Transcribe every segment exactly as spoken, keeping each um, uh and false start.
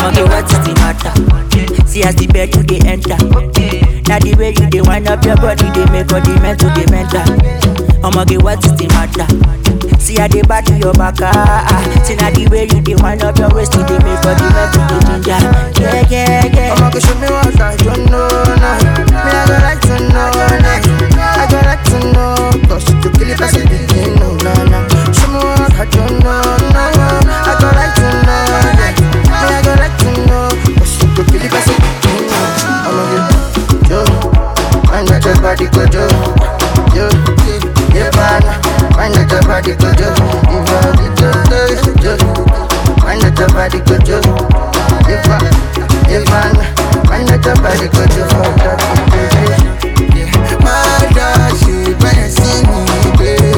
I'ma get what is the matter? See as the bed you dey enter. Now the way you dey wind up your body, they make all the mental, the mental. I'ma get what is the matter? See how they back to your back, ah, ah. See now the way you dey wind up your waist, you dey make all the mental, the ginger. Yeah, yeah, yeah. I'ma go show me what I don't know, no. Me I go like to know, no. I go like to know, cause you kill it as a begin, no, no, no. Show me what I don't know, no. I go like to know, yeah. Me I go like to know, cause you kill it as a begin, no. I'ma get yo, find out your body go yo, yo, yeah, man. Find out your body go yo, if I did just yo, find out your body go yo, if I, if I, find out your body go yo for that baby. My dog, she better see me, baby.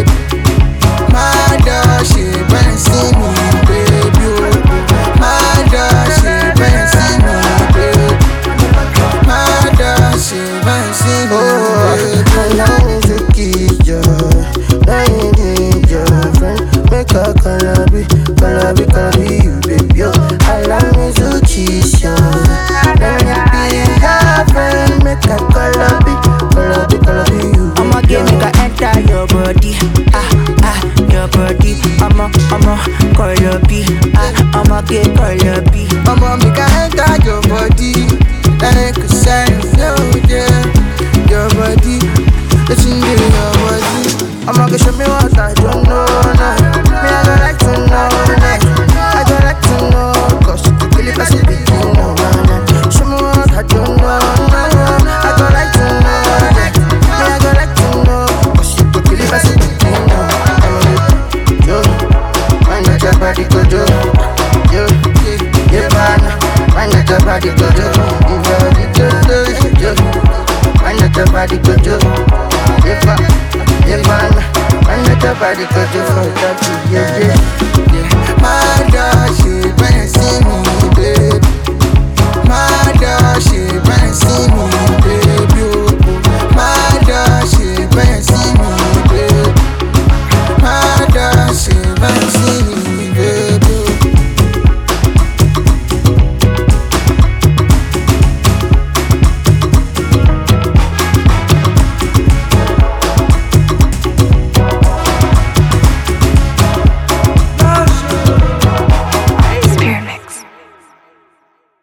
My dog, she better see me, baby. My dog, she better see me, baby. My dog, she better see me, baby. Allow me to kiss you, I need your friend. Make a calabi, calabi, calabi, you baby. Allow me to kiss you, let me be your friend. Make a calabi, calabi, calabi, you. I'ma get me to enter your body, ah ah, your body. I'ma I'ma call your B, ah I'ma get call your B. I'ma make a enter your body, like a sign of you, yeah. Your body, listen to your body. I'ma go show me what I don't know, no. Me I go like to know, no. I go like to know, cause you kill it as a begin, no, no. Show me what I don't know, no. I go like to know, yeah. Me I go like to know, cause you kill it as a begin, no. I'ma get yo, find out your body go yo, yo, yeah, man. Find out your body go yo, if I did just yo, find out your body go yo, if I, if I, find out your body go yo for that, yeah, yeah.